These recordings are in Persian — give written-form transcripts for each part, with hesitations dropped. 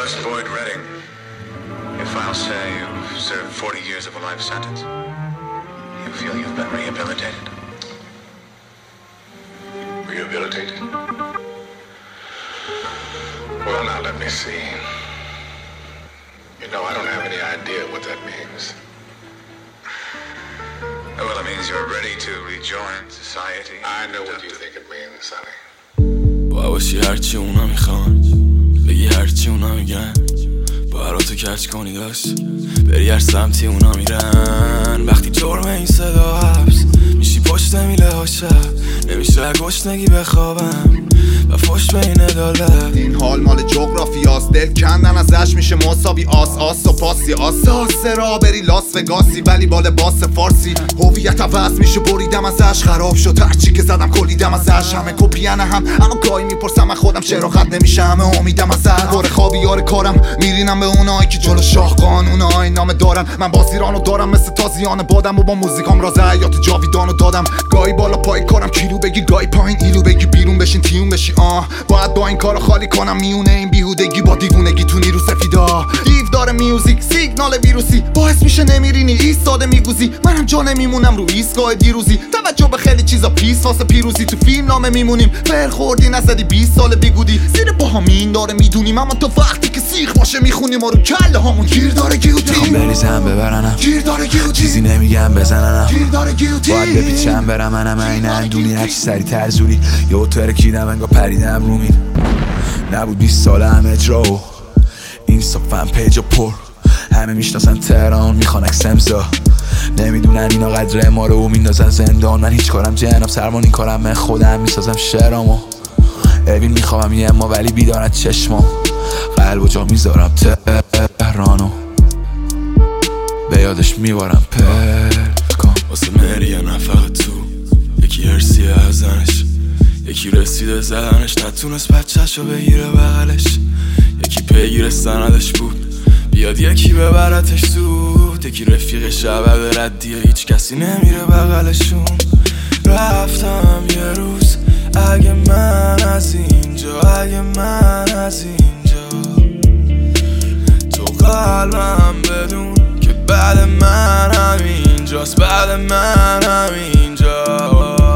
Douglas Boyd Redding, if I'll say you've served 40 years of a life sentence, you feel you've been rehabilitated? Rehabilitated? Well, now let me see. You know, I don't have any idea what that means. Well, it means you're ready to rejoin society. I know what you think it means, Sonny. باشی هرچی اونا میخوان، بگی هرچی اونا میگن، براتو کج کنی داشت بری هر سمتی اونا میرن. وقتی جرم این صدا حبس میشی پشت میله ها شب، نمیشه گشنگی بخوابم و فش بین عدالت. این حال مال جغرافیاست، دل کندن ازش میشه مساوی آس و پاسی. آس را بری لاس وگاسی ولی با لباس فارسی. هویت عوض میشه بریدم ازش، خراب شد هرچی که زدم کلیدم ازش. همه کپیانه هم اما گاهی میپرسم من خودم چرا خط نمیشه، همه امیدم ازش. دور خوابی یار کارم میرینم به اونایی که جلو شاه قانونای نامه دارن. من بازیرانو دارم مثل تازیان بادم و با موزیکام راز حیات جاویدانو دادم. گاهی بالا پای کارم کیلو بگی، گاهی پایین ایلو بگی، بیرون بشین تیون بشی. باید با این کارو خالی کنم میونه این بیهودگی با دیوونگی تو نیرو سفیدا. دیو داره میوزیک سیگنال ویروسی، باعث میشه نمیرینی ایستاده میگوزی. منم جا نمیمونم رو ایستگاه دیروزی، توجه به خیلی چیزا پیس واسه پیروزی. تو فیلم نامه میمونیم فر خوردی نزدی 20 سال بیگودی. زیر پاها مین داره میدونیم اما تا وقتی که سیخ باشه میخونیم ما رو کله هامون گیر داره گیوتین. بریزم ببرنم گیر داره گیوتین، چیزی نمیگم بزننم، گیر داره گیوتین. باید بپیچم برم منم این اندونی هرچی سری ترزوری. یه ترکیدم انگا پریدم رومین، نبود 20 ساله هم اجرا و اینستاگرام پیج پر. همه میشناسن تهران میخوان اکسمزا، نمیدونن اینا قدر ما رو میندازن زندان. من هیچ کارم جناب سرمان، این کارم من خودم میسازم شعرامو. اوین میخوام یه اما ولی بیدارت چشمام، قلب و جا میذارم تهرانو، به یادش میبارم پلکان. واسه مریه نفقه تو یکی هرسیه ازنش، یکی رسیده زدنش نتونست بچه‌شو بگیره بغلش. یکی پیگیر سندش بود بیاد یکی ببرتش زود، یکی رفیق شب ردیه هیچ کسی نمیره بغلشون. رفتم یه روز اگه من از اینجا، اگه من از اینجا، تو قلبم بدون که بعد من همینجاست، بعد من همینجا.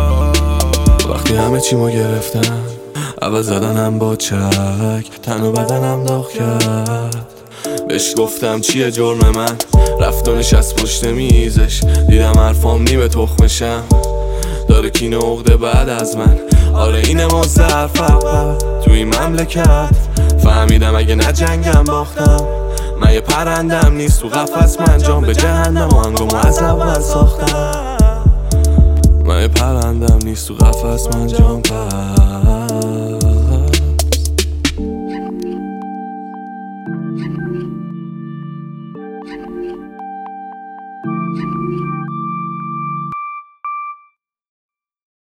وقتی همه چی ما گرفتن اول زدنم با چک، تن و بدنم داغ کرد. بهش گفتم چیه جرم من، رفت و نشست پشت میزش. دیدم حرفام نیمه تخمشم، داره کینه عقده بعد از من. آره اینه مزدر فقط تو این مملکت. فهمیدم اگه نه جنگم باختم، من یه پرندم نیست تو قفس. من جام به جهنم و هنگامو از اول ساختم. من یه پرندم نیست تو قفس، من جام پس.